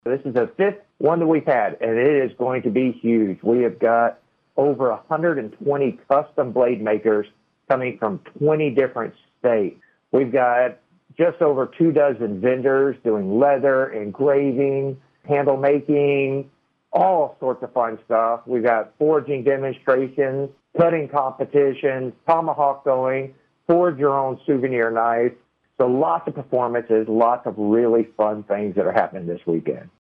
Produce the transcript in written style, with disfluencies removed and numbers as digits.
This is the fifth one that we've had, and it is going to be huge. We have got over 120 custom blade makers coming from 20 different states. We've got just over 24 vendors doing leather, engraving, handle making, all sorts of fun stuff. We've got forging demonstrations, cutting competitions, tomahawk going, forge your own souvenir knife. So lots of performances, lots of really fun things that are happening this weekend.